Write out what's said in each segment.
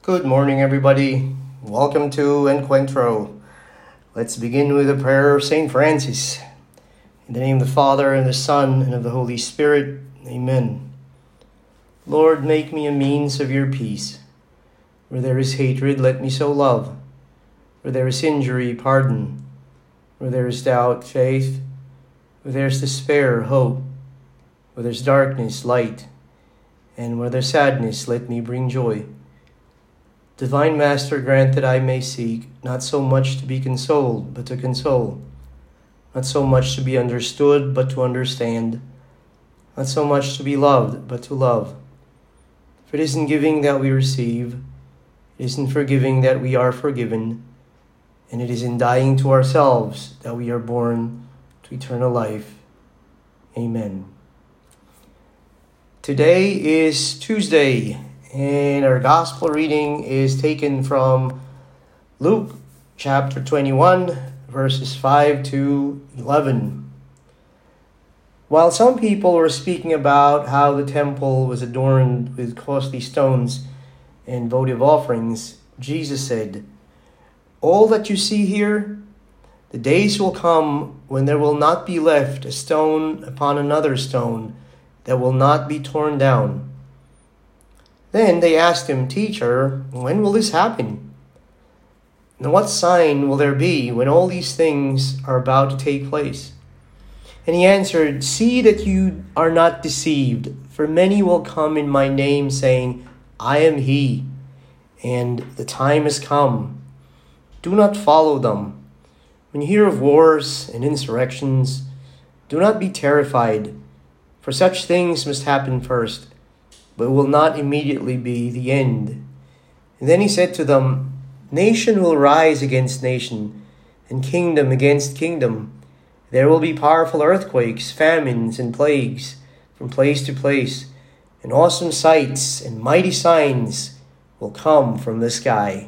Good morning, everybody. Welcome to Encuentro. Let's begin with a prayer of St. Francis. In the name of the Father, and the Son, and of the Holy Spirit. Amen. Lord, make me a means of your peace. Where there is hatred, let me sow love. Where there is injury, pardon. Where there is doubt, faith. Where there is despair, hope. Where there is darkness, light. And where there is sadness, let me bring joy. Divine Master, grant that I may seek not so much to be consoled, but to console. Not so much to be understood, but to understand. Not so much to be loved, but to love. For it is in giving that we receive. It is in forgiving that we are forgiven. And it is in dying to ourselves that we are born to eternal life. Amen. Today is Tuesday. And our gospel reading is taken from Luke chapter 21, verses 5 to 11. While some people were speaking about how the temple was adorned with costly stones and votive offerings, Jesus said, "All that you see here, the days will come when there will not be left a stone upon another stone that will not be torn down." Then they asked him, "Teacher, when will this happen? And what sign will there be when all these things are about to take place?" And he answered, "See that you are not deceived, for many will come in my name, saying, 'I am he,' and 'the time has come.' Do not follow them. When you hear of wars and insurrections, do not be terrified, for such things must happen first, but will not immediately be the end." And then he said to them, "Nation will rise against nation, and kingdom against kingdom. There will be powerful earthquakes, famines, and plagues from place to place, and awesome sights and mighty signs will come from the sky."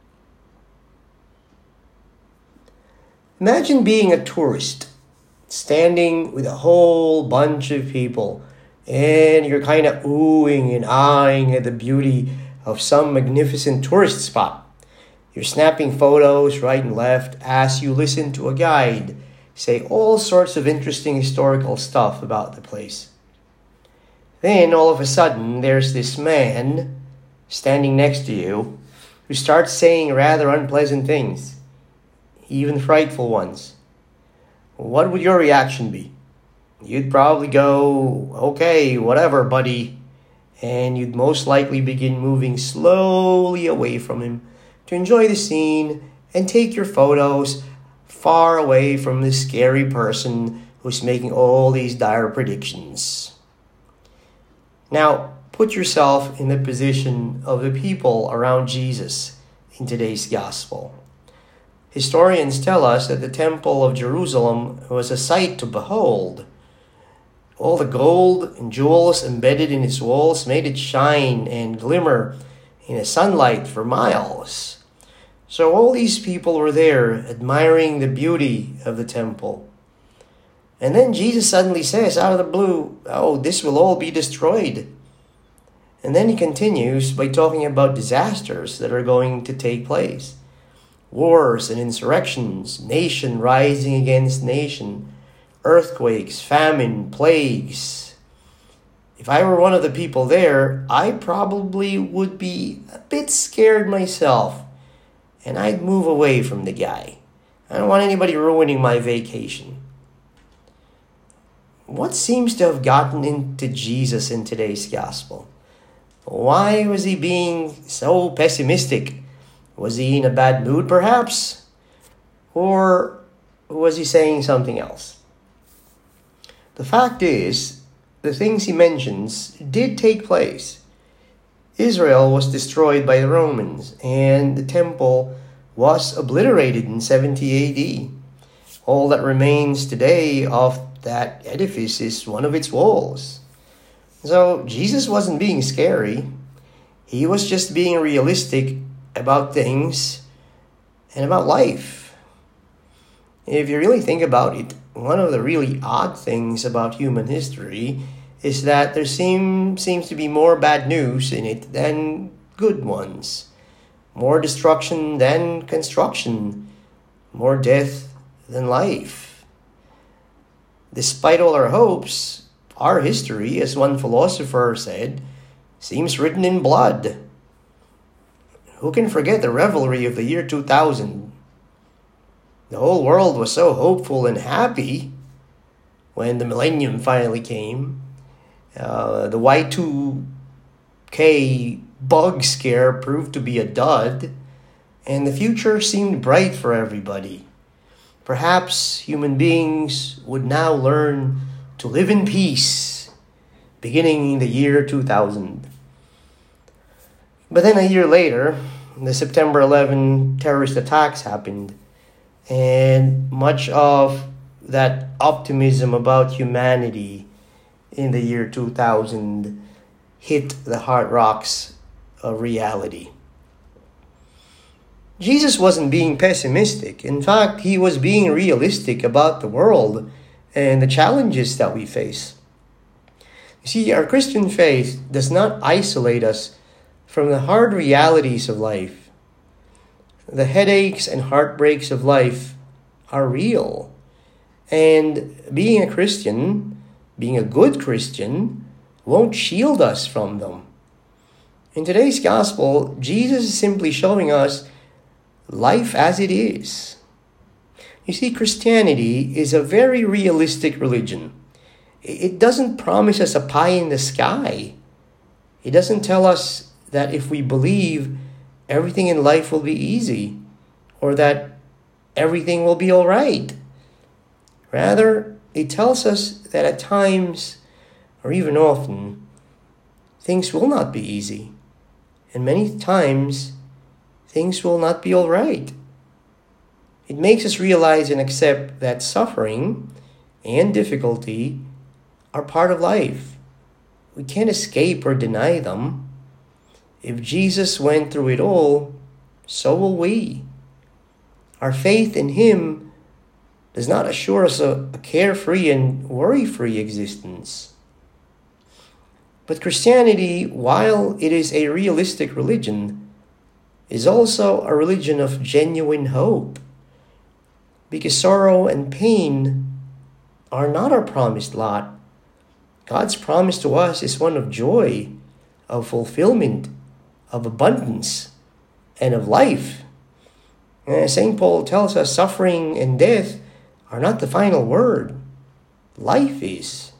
Imagine being a tourist, standing with a whole bunch of people, and you're kind of oohing and eyeing at the beauty of some magnificent tourist spot. You're snapping photos right and left as you listen to a guide say all sorts of interesting historical stuff about the place. Then all of a sudden there's this man standing next to you who starts saying rather unpleasant things, even frightful ones. What would your reaction be? You'd probably go, "Okay, whatever, buddy." And you'd most likely begin moving slowly away from him to enjoy the scene and take your photos far away from this scary person who's making all these dire predictions. Now, put yourself in the position of the people around Jesus in today's gospel. Historians tell us that the Temple of Jerusalem was a sight to behold. All the gold and jewels embedded in its walls made it shine and glimmer in the sunlight for miles. So all these people were there admiring the beauty of the temple. And then Jesus suddenly says out of the blue, "Oh, this will all be destroyed." And then he continues by talking about disasters that are going to take place. Wars and insurrections, nation rising against nation, earthquakes, famine, plagues. If I were one of the people there, I probably would be a bit scared myself, and I'd move away from the guy. I don't want anybody ruining my vacation. What seems to have gotten into Jesus in today's gospel? Why was he being so pessimistic? Was he in a bad mood, perhaps? Or was he saying something else? The fact is, the things he mentions did take place. Israel was destroyed by the Romans, and the temple was obliterated in 70 AD. All that remains today of that edifice is one of its walls. So Jesus wasn't being scary. He was just being realistic about things and about life. If you really think about it, one of the really odd things about human history is that there seems to be more bad news in it than good ones. more destruction than construction, more death than life. Despite all our hopes, our history, as one philosopher said, seems written in blood. Who can forget the revelry of the year 2000? The whole world was so hopeful and happy when the millennium finally came. The Y2K bug scare proved to be a dud, and the future seemed bright for everybody. Perhaps human beings would now learn to live in peace, beginning in the year 2000. But then a year later, the September 11 terrorist attacks happened, and much of that optimism about humanity in the year 2000 hit the hard rocks of reality. Jesus wasn't being pessimistic. In fact, he was being realistic about the world and the challenges that we face. You see, our Christian faith does not isolate us from the hard realities of life. The headaches and heartbreaks of life are real. And being a Christian, being a good Christian, won't shield us from them. In today's gospel, Jesus is simply showing us life as it is. You see, Christianity is a very realistic religion. It doesn't promise us a pie in the sky. It doesn't tell us that if we believe, everything in life will be easy, or that everything will be all right. Rather, it tells us that at times, or even often, things will not be easy. And many times, things will not be all right. It makes us realize and accept that suffering and difficulty are part of life. We can't escape or deny them. If Jesus went through it all, so will we. Our faith in Him does not assure us a carefree and worry-free existence. But Christianity, while it is a realistic religion, is also a religion of genuine hope. Because sorrow and pain are not our promised lot. God's promise to us is one of joy, of fulfillment, of abundance, and of life. St. Paul tells us suffering and death are not the final word. Life is.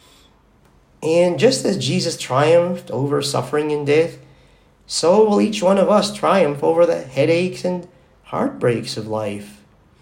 And just as Jesus triumphed over suffering and death, so will each one of us triumph over the headaches and heartbreaks of life.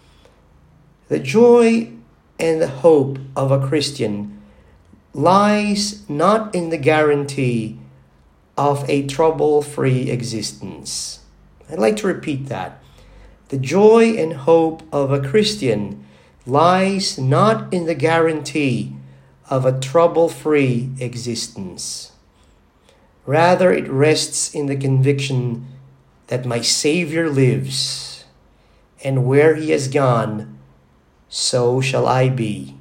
The joy and the hope of a Christian lies not in the guarantee of a trouble-free existence. I'd like to repeat that. The joy and hope of a Christian lies not in the guarantee of a trouble-free existence. Rather, it rests in the conviction that my Savior lives, and where He has gone, so shall I be.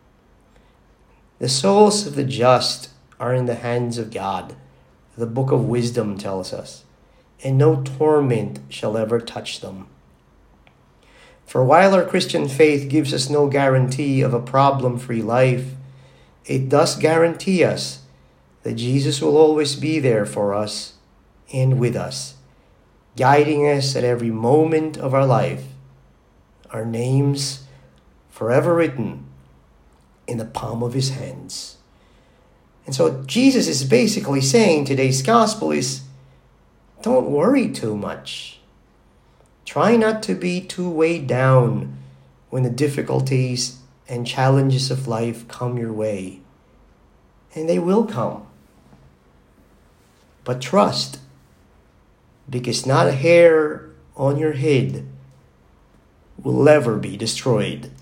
The souls of the just are in the hands of God, the Book of Wisdom tells us, and no torment shall ever touch them. For while our Christian faith gives us no guarantee of a problem-free life, it does guarantee us that Jesus will always be there for us and with us, guiding us at every moment of our life, our names forever written in the palm of His hands. And so Jesus is basically saying today's gospel is, don't worry too much. Try not to be too weighed down when the difficulties and challenges of life come your way. And they will come. But trust, because not a hair on your head will ever be destroyed.